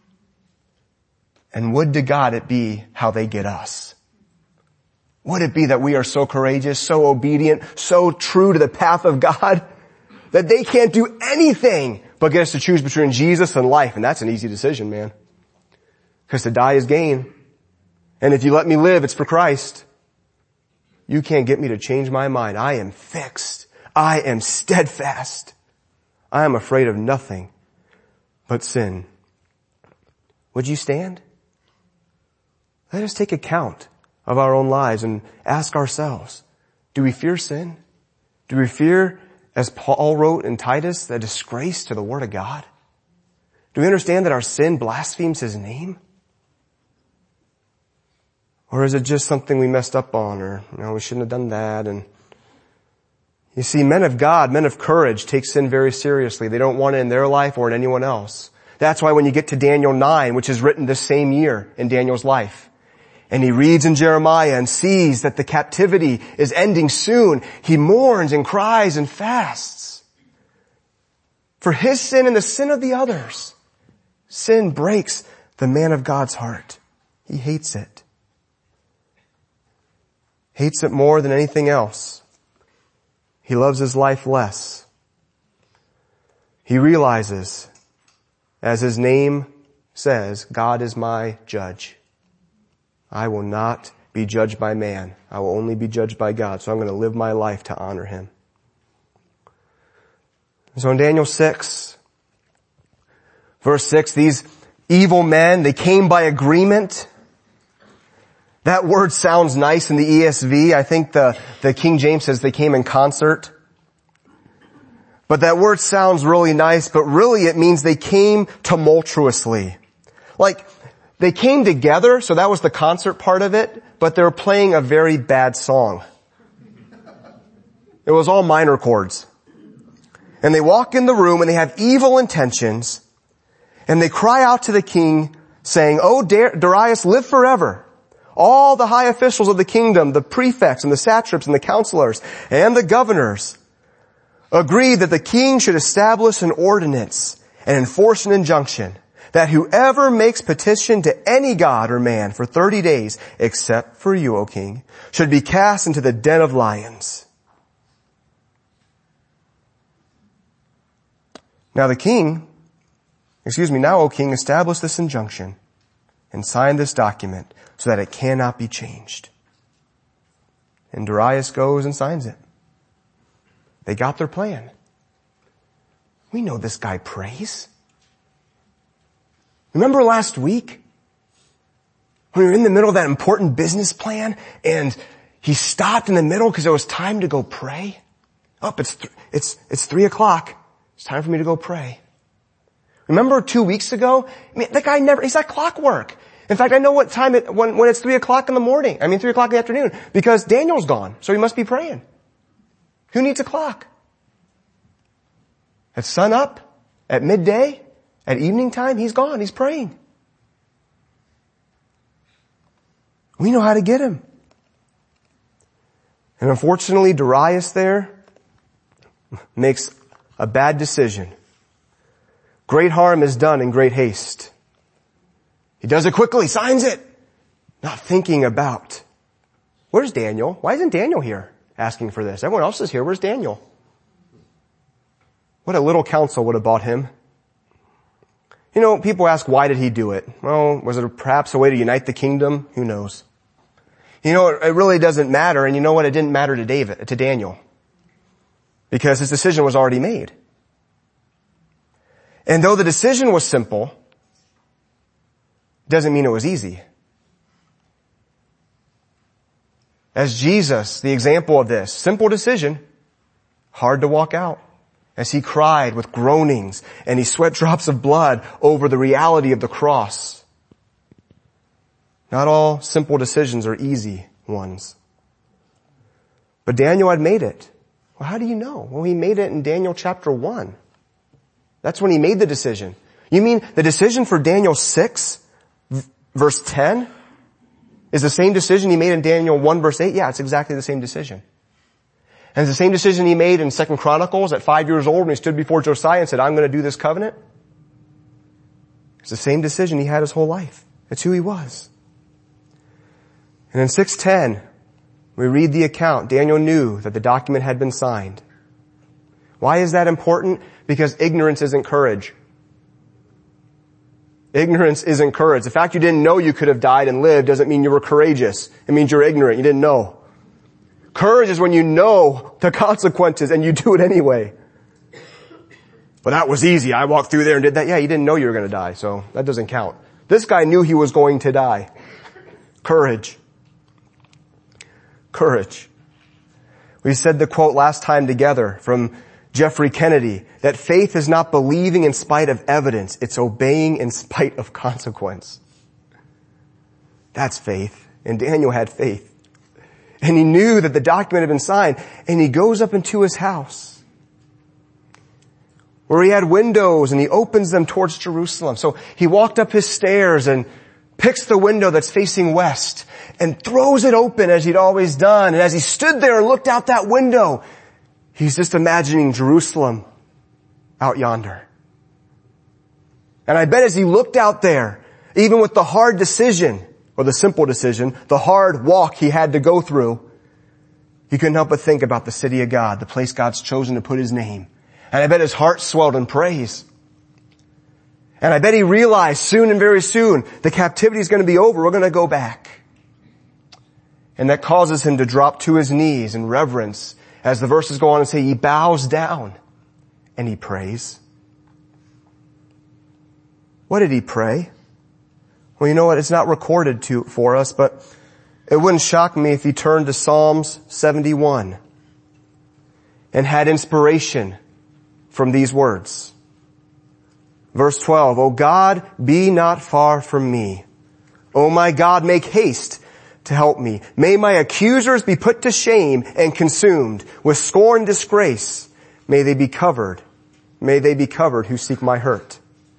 And would to God it be how they get us. Would it be that we are so courageous, so obedient, so true to the path of God, that they can't do anything but get us to choose between Jesus and life. And that's an easy decision, man. Because to die is gain. And if you let me live, it's for Christ. You can't get me to change my mind. I am fixed. I am steadfast. I am afraid of nothing but sin. Would you stand? Let us take account of our own lives and ask ourselves, do we fear sin? Do we fear, as Paul wrote in Titus, the disgrace to the Word of God? Do we understand that our sin blasphemes His name? Or is it just something we messed up on, or, we shouldn't have done that? And you see, men of God, men of courage take sin very seriously. They don't want it in their life or in anyone else. That's why when you get to Daniel 9, which is written this same year in Daniel's life, and he reads in Jeremiah and sees that the captivity is ending soon, he mourns and cries and fasts for his sin and the sin of the others. Sin breaks the man of God's heart. He hates it. Hates it more than anything else. He loves his life less. He realizes, as his name says, God is my judge. I will not be judged by man. I will only be judged by God. So I'm going to live my life to honor Him. So in Daniel 6, verse 6, these evil men, they came by agreement. That word sounds nice in the ESV. I think the King James says they came in concert. But that word sounds really nice, but really it means they came tumultuously. Like, they came together, so that was the concert part of it, but they were playing a very bad song. It was all minor chords. And they walk in the room and they have evil intentions, and they cry out to the king saying, "Oh, Darius, live forever. All the high officials of the kingdom, the prefects and the satraps and the counselors and the governors agreed that the king should establish an ordinance and enforce an injunction that whoever makes petition to any god or man for 30 days, except for you, O king, should be cast into the den of lions." Now, O king, establish this injunction and sign this document so that it cannot be changed. And Darius goes and signs it. They got their plan. We know this guy prays. Remember last week when we were in the middle of that important business plan and he stopped in the middle because there was time to go pray? It's 3 o'clock. It's time for me to go pray. Remember 2 weeks ago? That guy he's like clockwork. In fact, I know what time when it's 3 o'clock in the morning. 3 o'clock in the afternoon, because Daniel's gone, so he must be praying. Who needs a clock? At sun up, at midday, at evening time, he's gone, he's praying. We know how to get him. And unfortunately, Darius there makes a bad decision. Great harm is done in great haste. He does it quickly, signs it, not thinking about, where's Daniel? Why isn't Daniel here asking for this? Everyone else is here. Where's Daniel? What a little counsel would have bought him. You know, people ask, why did he do it? Well, was it perhaps a way to unite the kingdom? Who knows? You know, it really doesn't matter. And you know what? It didn't matter to Daniel. Because his decision was already made. And though the decision was simple, doesn't mean it was easy. As Jesus, the example of this, simple decision, hard to walk out. As he cried with groanings and he sweat drops of blood over the reality of the cross. Not all simple decisions are easy ones. But Daniel had made it. Well, how do you know? Well, he made it in Daniel chapter 1. That's when he made the decision. You mean the decision for Daniel 6, verse 10, is the same decision he made in Daniel 1, verse 8? Yeah, it's exactly the same decision. And it's the same decision he made in 2 Chronicles at 5 years old when he stood before Josiah and said, I'm going to do this covenant. It's the same decision he had his whole life. It's who he was. And in 6:10, we read the account. Daniel knew that the document had been signed. Why is that important? Because ignorance isn't courage. Ignorance isn't courage. The fact you didn't know you could have died and lived doesn't mean you were courageous. It means you're ignorant. You didn't know. Courage is when you know the consequences and you do it anyway. But that was easy. I walked through there and did that. Yeah, you didn't know you were going to die, so that doesn't count. This guy knew he was going to die. Courage. Courage. We said the quote last time together from Jeffrey Kennedy, that faith is not believing in spite of evidence, it's obeying in spite of consequence. That's faith. And Daniel had faith. And he knew that the document had been signed, and he goes up into his house where he had windows and he opens them towards Jerusalem. So he walked up his stairs and picks the window that's facing west and throws it open as he'd always done. And as he stood there and looked out that window, he's just imagining Jerusalem out yonder. And I bet as he looked out there, even with the hard decision, or the simple decision, the hard walk he had to go through, he couldn't help but think about the city of God, the place God's chosen to put his name. And I bet his heart swelled in praise. And I bet he realized soon and very soon, the captivity is going to be over. We're going to go back. And that causes him to drop to his knees in reverence. As the verses go on and say, he bows down and he prays. What did he pray? Well, you know what? It's not recorded for us, but it wouldn't shock me if he turned to Psalms 71 and had inspiration from these words. Verse 12, O God, be not far from me. O my God, make haste to help me. May my accusers be put to shame and consumed with scorn and disgrace. May they be covered. May they be covered who seek my hurt.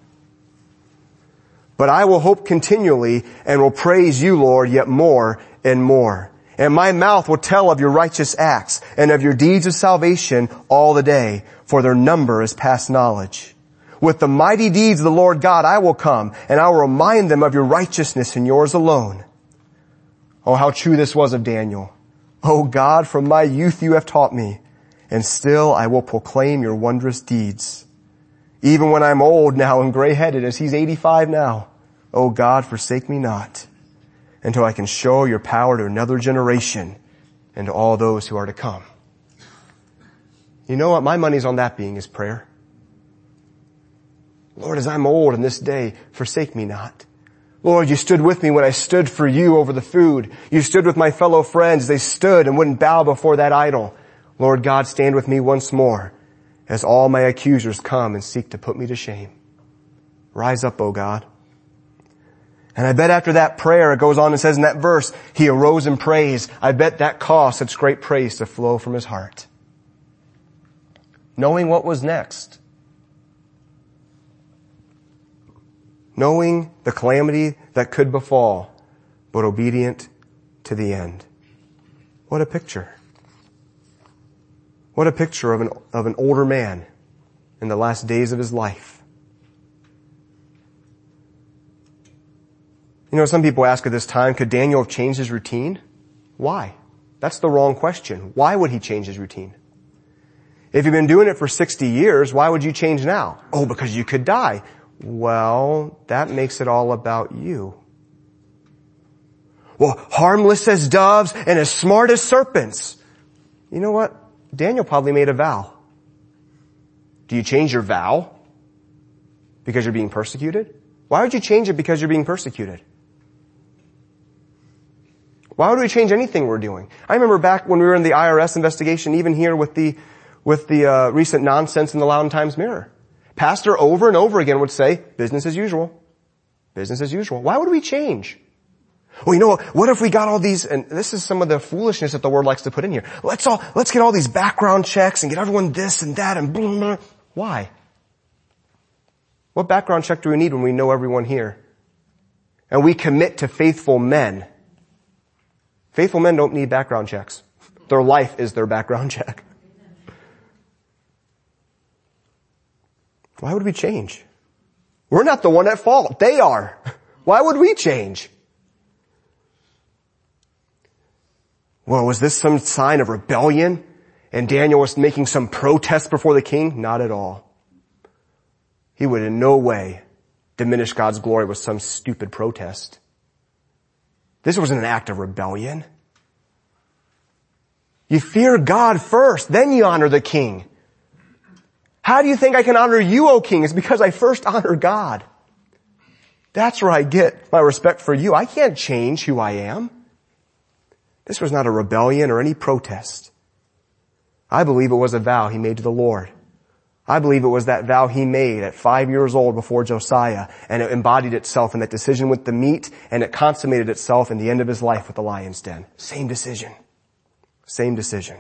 But I will hope continually and will praise you, Lord, yet more and more. And my mouth will tell of your righteous acts and of your deeds of salvation all the day, for their number is past knowledge. With the mighty deeds of the Lord God I will come, and I will remind them of your righteousness and yours alone. Oh, how true this was of Daniel. Oh God, from my youth you have taught me, and still I will proclaim your wondrous deeds. Even when I'm old now and gray-headed, as he's 85 now, oh God, forsake me not, until I can show your power to another generation and to all those who are to come. You know what? My money's on that being his prayer. Lord, as I'm old in this day, forsake me not. Lord, you stood with me when I stood for you over the food. You stood with my fellow friends as they stood and wouldn't bow before that idol. Lord God, stand with me once more as all my accusers come and seek to put me to shame. Rise up, O God. And I bet after that prayer, it goes on and says in that verse, he arose in praise. I bet that caused such great praise to flow from his heart. Knowing what was next. Knowing the calamity that could befall, but obedient to the end. What a picture. What a picture of an older man in the last days of his life. Some people ask at this time, could Daniel have changed his routine? Why? That's the wrong question. Why would he change his routine? If you've been doing it for 60 years, why would you change now? Oh, because you could die. Well, that makes it all about you. Well, harmless as doves and as smart as serpents. You know what? Daniel probably made a vow. Do you change your vow because you're being persecuted? Why would you change it because you're being persecuted? Why would we change anything we're doing? I remember back when we were in the IRS investigation, even here with the recent nonsense in the Loudoun Times-Mirror. Pastor over and over again would say, business as usual. Business as usual. Why would we change? Well, what if we got all these, and this is some of the foolishness that the world likes to put in here. Let's get all these background checks and get everyone this and that and blah, blah. Why? What background check do we need when we know everyone here? And we commit to faithful men. Faithful men don't need background checks. Their life is their background check. Why would we change? We're not the one at fault. They are. Why would we change? Well, was this some sign of rebellion? And Daniel was making some protest before the king? Not at all. He would in no way diminish God's glory with some stupid protest. This wasn't an act of rebellion. You fear God first, then you honor the king. How do you think I can honor you, O king? It's because I first honor God. That's where I get my respect for you. I can't change who I am. This was not a rebellion or any protest. I believe it was a vow he made to the Lord. I believe it was that vow he made at 5 years old before Josiah, and it embodied itself in that decision with the meat, and it consummated itself in the end of his life with the lion's den. Same decision. Same decision.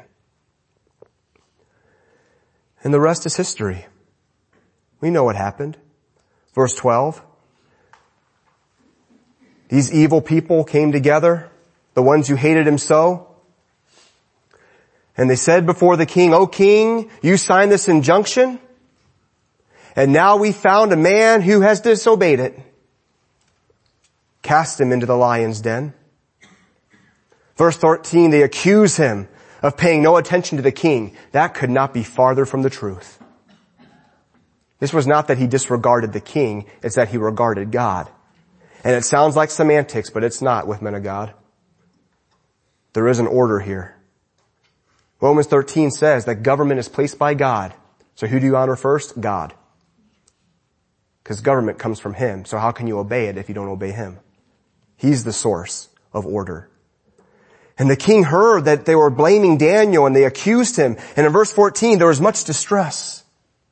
And the rest is history. We know what happened. Verse 12. These evil people came together, the ones who hated him so. And they said before the king, O king, you signed this injunction, and now we found a man who has disobeyed it. Cast him into the lion's den. Verse 13, they accuse him of paying no attention to the king. That could not be farther from the truth. This was not that he disregarded the king, it's that he regarded God. And it sounds like semantics, but it's not with men of God. There is an order here. Romans 13 says that government is placed by God. So who do you honor first? God. Because government comes from him. So how can you obey it if you don't obey him? He's the source of order. And the king heard that they were blaming Daniel and they accused him. And in verse 14, there was much distress.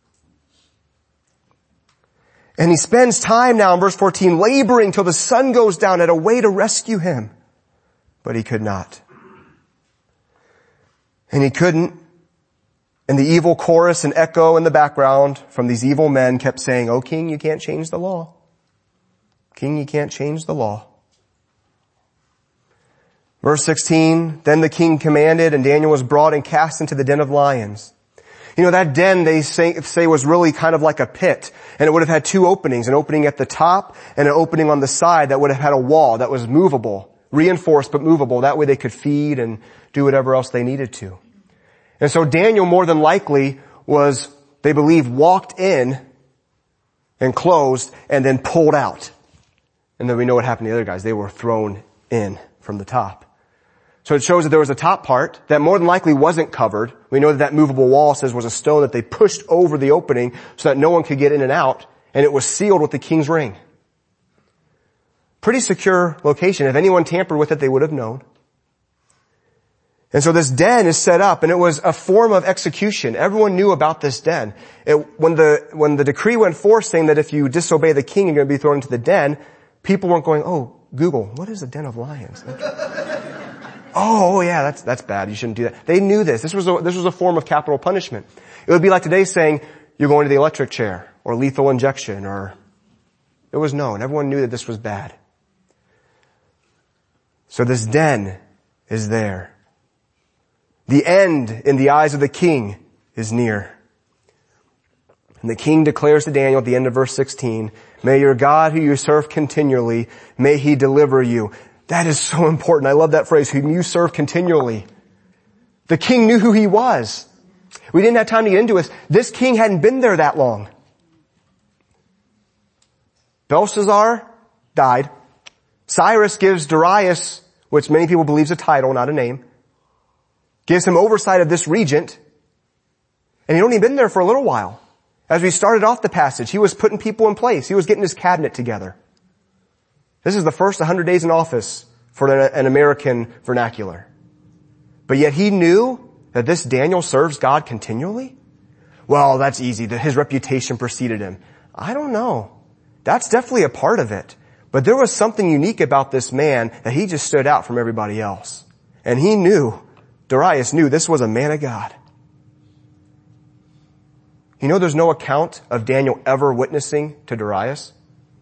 And he spends time now in verse 14 laboring till the sun goes down at a way to rescue him. But he could not. And he couldn't. And the evil chorus and echo in the background from these evil men kept saying, "O king, you can't change the law. King, you can't change the law." Verse 16, then the king commanded, and Daniel was brought and cast into the den of lions. That den they say was really kind of like a pit, and it would have had two openings, an opening at the top and an opening on the side that would have had a wall that was movable, reinforced but movable. That way they could feed and do whatever else they needed to. And so Daniel more than likely was, they believe, walked in and closed and then pulled out. And then we know what happened to the other guys. They were thrown in from the top. So it shows that there was a top part that more than likely wasn't covered. We know that movable wall says was a stone that they pushed over the opening so that no one could get in and out, and it was sealed with the king's ring. Pretty secure location. If anyone tampered with it, they would have known. And so this den is set up, and it was a form of execution. Everyone knew about this den. When the decree went forth saying that if you disobey the king, you're going to be thrown into the den, people weren't going, "Oh, Google, what is a den of lions?" Oh yeah, that's bad. You shouldn't do that. They knew this. This was a form of capital punishment. It would be like today saying you're going to the electric chair or lethal injection, or it was known. Everyone knew that this was bad. So this den is there. The end in the eyes of the king is near. And the king declares to Daniel at the end of verse 16, may your God who you serve continually, may he deliver you. That is so important. I love that phrase, whom you serve continually. The king knew who he was. We didn't have time to get into it. This king hadn't been there that long. Belshazzar died. Cyrus gives Darius, which many people believe is a title, not a name, gives him oversight of this regent. And he'd only been there for a little while. As we started off the passage, he was putting people in place. He was getting his cabinet together. This is the first 100 days in office for an American vernacular. But yet he knew that this Daniel serves God continually? Well, that's easy. His reputation preceded him. I don't know. That's definitely a part of it. But there was something unique about this man that he just stood out from everybody else. And he knew, Darius knew this was a man of God. You know there's no account of Daniel ever witnessing to Darius?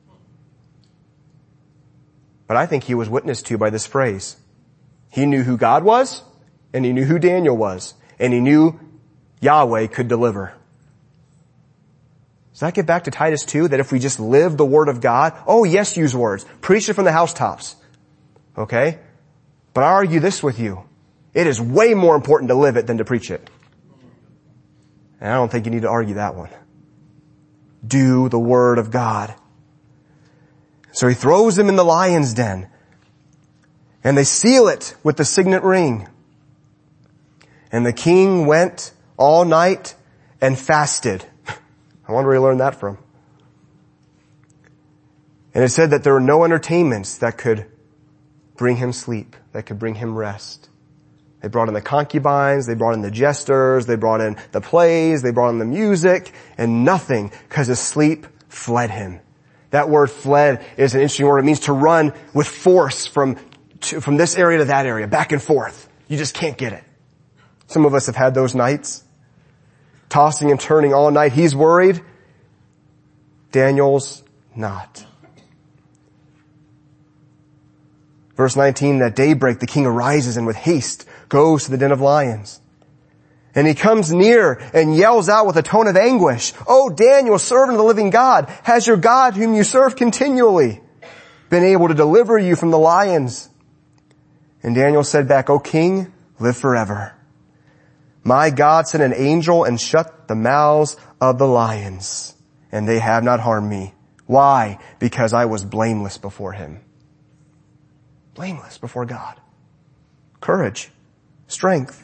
But I think he was witnessed to by this phrase. He knew who God was, and he knew who Daniel was, and he knew Yahweh could deliver. Does that get back to Titus 2, that if we just live the word of God, oh yes, use words. Preach it from the housetops. Okay? But I argue this with you. It is way more important to live it than to preach it. And I don't think you need to argue that one. Do the word of God. So he throws him in the lion's den. And they seal it with the signet ring. And the king went all night and fasted. I wonder where he learned that from. And it said that there were no entertainments that could bring him sleep, that could bring him rest. They brought in the concubines, they brought in the jesters, they brought in the plays, they brought in the music, and nothing, because his sleep fled him. That word fled is an interesting word. It means to run with force from this area to that area, back and forth. You just can't get it. Some of us have had those nights. Tossing and turning all night. He's worried. Daniel's not. Verse 19, at daybreak the king arises and with haste goes to the den of lions. And he comes near and yells out with a tone of anguish, "Oh, Daniel, servant of the living God, has your God whom you serve continually been able to deliver you from the lions?" And Daniel said back, "O king, live forever. My God sent an angel and shut the mouths of the lions, and they have not harmed me. Why? Because I was blameless before him." Blameless before God. Courage. Strength.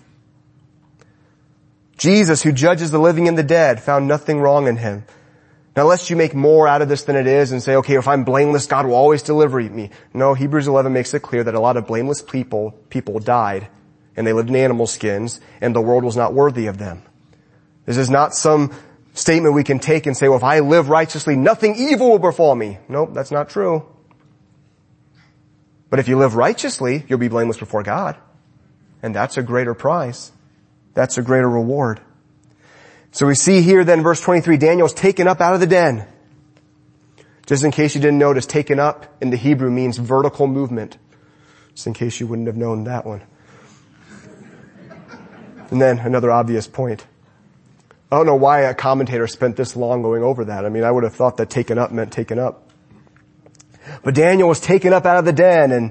Jesus, who judges the living and the dead, found nothing wrong in him. Now lest you make more out of this than it is and say, okay, if I'm blameless, God will always deliver me. No, Hebrews 11 makes it clear that a lot of blameless people died, and they lived in animal skins, and the world was not worthy of them. This is not some statement we can take and say, well, if I live righteously, nothing evil will befall me. Nope, that's not true. But if you live righteously, you'll be blameless before God. And that's a greater prize. That's a greater reward. So we see here then verse 23, Daniel's taken up out of the den. Just in case you didn't notice, taken up in the Hebrew means vertical movement. Just in case you wouldn't have known that one. And then another obvious point. I don't know why a commentator spent this long going over that. I mean, I would have thought that taken up meant taken up. But Daniel was taken up out of the den and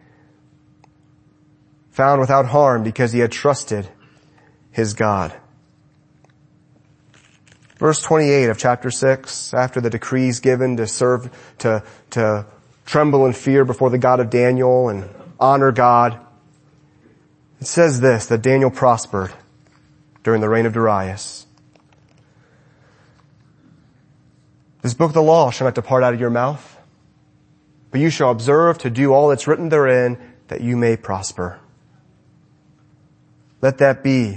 found without harm because he had trusted his God. Verse 28 of chapter 6, after the decrees given to serve, to tremble in fear before the God of Daniel and honor God, it says this, that Daniel prospered during the reign of Darius. This book of the law shall not depart out of your mouth, but you shall observe to do all that's written therein, that you may prosper. Let that be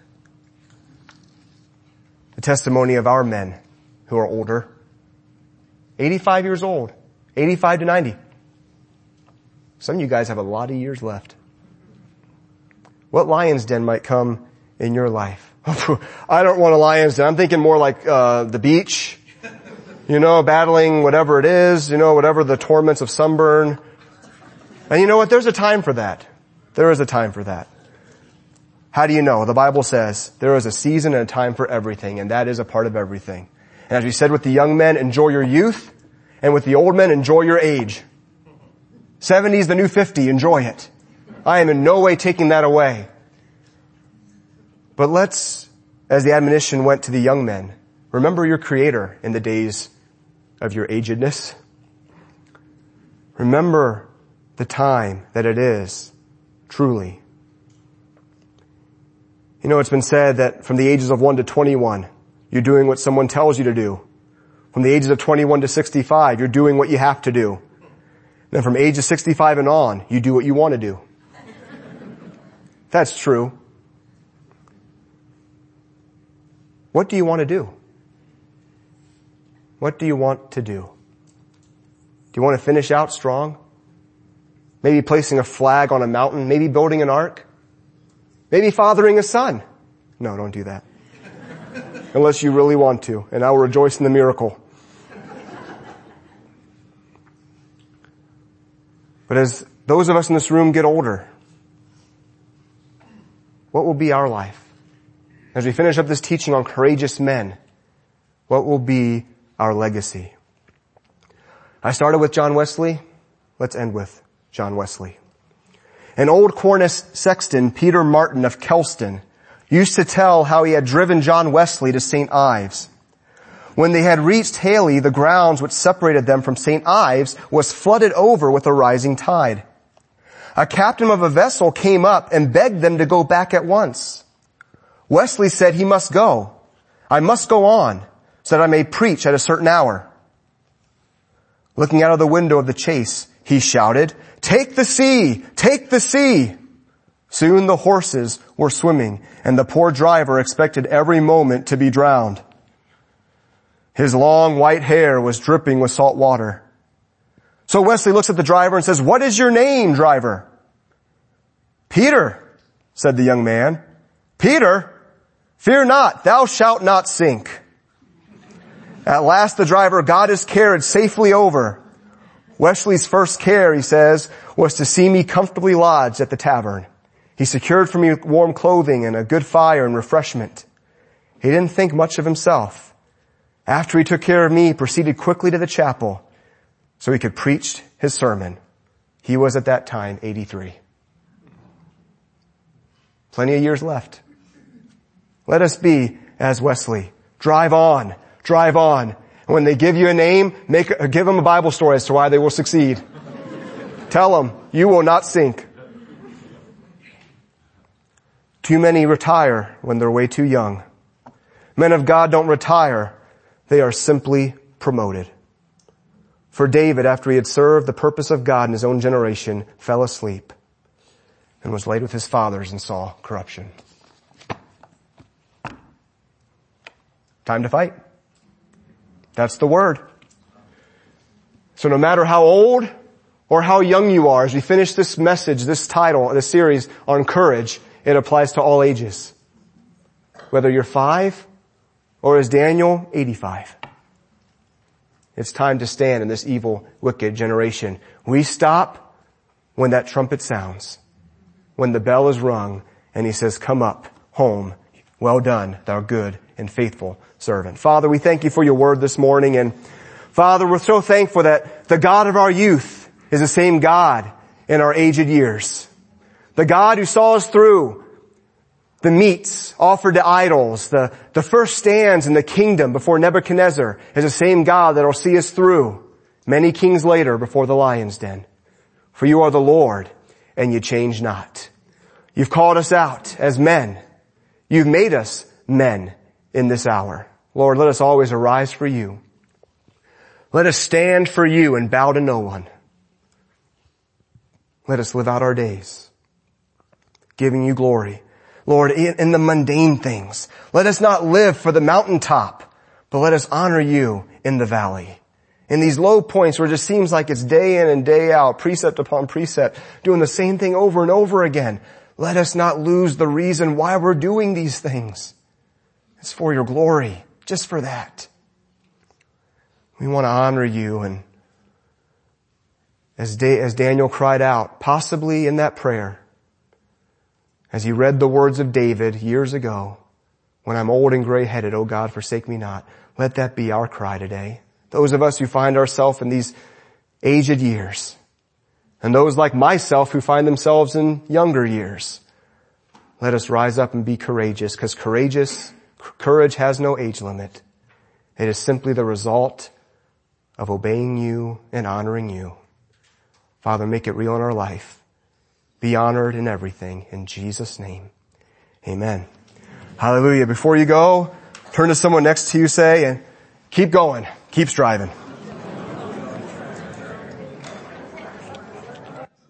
the testimony of our men who are older. 85 years old. 85 to 90. Some of you guys have a lot of years left. What lion's den might come in your life? I don't want a lion's den. I'm thinking more like the beach. Battling whatever it is, whatever the torments of sunburn. And you know what? There's a time for that. There is a time for that. How do you know? The Bible says there is a season and a time for everything, and that is a part of everything. And as we said with the young men, enjoy your youth. And with the old men, enjoy your age. 70 is the new 50. Enjoy it. I am in no way taking that away. But let's, as the admonition went to the young men, remember your Creator in the days of your agedness. Remember the time that it is, truly. You know, it's been said that from the ages of 1 to 21, you're doing what someone tells you to do. From the ages of 21 to 65, you're doing what you have to do. Then from ages 65 and on, you do what you want to do. That's true. What do you want to do? What do you want to do? Do you want to finish out strong? Maybe placing a flag on a mountain, maybe building an ark, maybe fathering a son. No, don't do that. Unless you really want to, and I will rejoice in the miracle. But as those of us in this room get older, what will be our life? As we finish up this teaching on courageous men, what will be our legacy? I started with John Wesley. Let's end with John Wesley. An old Cornish sexton, Peter Martin of Kelston, used to tell how he had driven John Wesley to St. Ives. When they had reached Hayley, the grounds which separated them from St. Ives was flooded over with a rising tide. A captain of a vessel came up and begged them to go back at once. Wesley said he must go. I must go on, so that I may preach at a certain hour. Looking out of the window of the chaise, he shouted, "Take the sea! Take the sea!" Soon the horses were swimming, and the poor driver expected every moment to be drowned. His long white hair was dripping with salt water. So Wesley looks at the driver and says, "What is your name, driver?" "Peter," said the young man. "Peter? Fear not, thou shalt not sink." At last the driver got his carriage safely over. Wesley's first care, he says, was to see me comfortably lodged at the tavern. He secured for me warm clothing and a good fire and refreshment. He didn't think much of himself. After he took care of me, he proceeded quickly to the chapel so he could preach his sermon. He was at that time 83. Plenty of years left. Let us be as Wesley. Drive on. Drive on. And when they give you a name, give them a Bible story as to why they will succeed. Tell them, you will not sink. Too many retire when they're way too young. Men of God don't retire. They are simply promoted. For David, after he had served the purpose of God in his own generation, fell asleep and was laid with his fathers and saw corruption. Time to fight. That's the word. So no matter how old or how young you are, as we finish this message, this title, this series on courage, it applies to all ages. Whether you're 5 or as Daniel, 85. It's time to stand in this evil, wicked generation. We stop when that trumpet sounds, when the bell is rung, and he says, "Come up, home, well done, thou good and faithful servant." Father, we thank you for your word this morning, and Father, we're so thankful that the God of our youth is the same God in our aged years. The God who saw us through the meats offered to idols, the first stands in the kingdom before Nebuchadnezzar is the same God that will see us through many kings later before the lion's den. For you are the Lord and you change not. You've called us out as men. You've made us men in this hour. Lord, let us always arise for you. Let us stand for you and bow to no one. Let us live out our days, giving you glory. Lord, in the mundane things, let us not live for the mountaintop, but let us honor you in the valley. In these low points where it just seems like it's day in and day out, precept upon precept, doing the same thing over and over again, let us not lose the reason why we're doing these things. It's for your glory, just for that. We want to honor you, and as Daniel cried out, possibly in that prayer, as he read the words of David years ago, "When I'm old and gray-headed, O God, forsake me not." Let that be our cry today. Those of us who find ourselves in these aged years, and those like myself who find themselves in younger years, let us rise up and be courageous, because courage has no age limit. It is simply the result of obeying you and honoring you. Father, make it real in our life. Be honored in everything. In Jesus' name, amen. Hallelujah. Before you go, turn to someone next to you, say, and keep going, keep striving.